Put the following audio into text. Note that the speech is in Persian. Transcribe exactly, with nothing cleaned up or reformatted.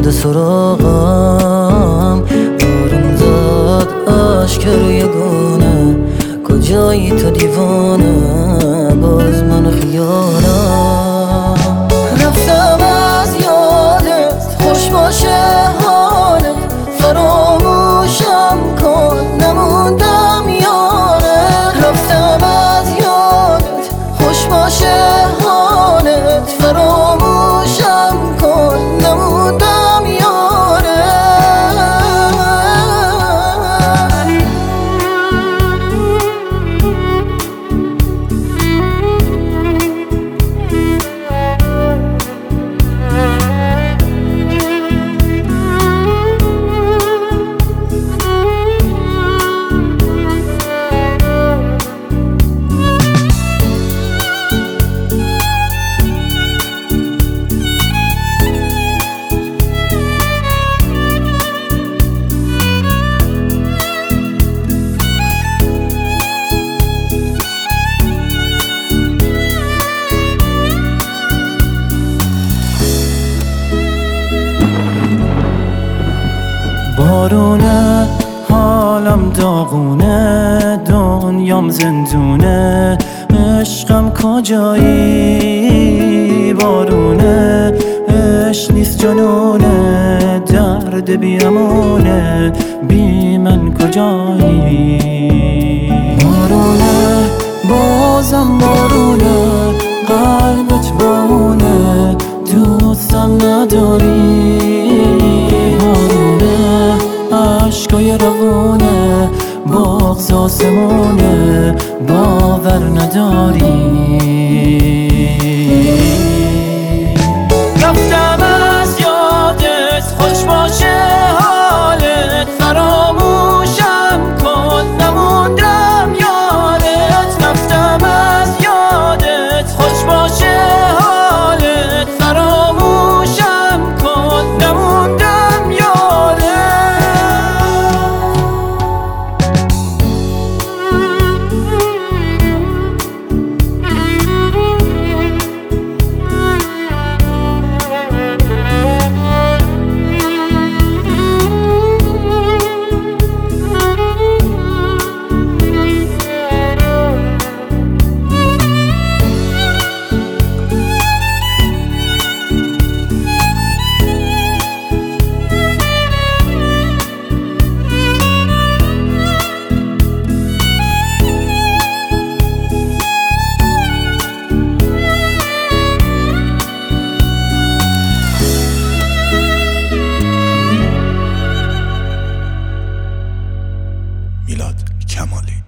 اومده سراغم، بارون زد عشق روی گونه، کجایی تو دیوانه باز من خیالم. رفتم از یادت خوش باشه حالت، فراموشم کن نموندم یاره. رفتم از یادت خوش باشه حالت، فراموشم کن نموندم یاره. بارونه حالم داغونه، دنیام زندونه، عشقم کجایی؟ بارونه عشق نیست جنونه، درد بی امونه، بی من کجایی؟ بارونه بازم بارونه، قلبت بارونه، دوستم نداری. عشقای روونه بغض آسمونه، باور نداری. رفتم از یادت خوش باشه حالت، فراموشم کن نموندم یادت. رفتم از یادت خوش باشه حالت، فراموشم کن نموندم یادت. میلاد کمالی.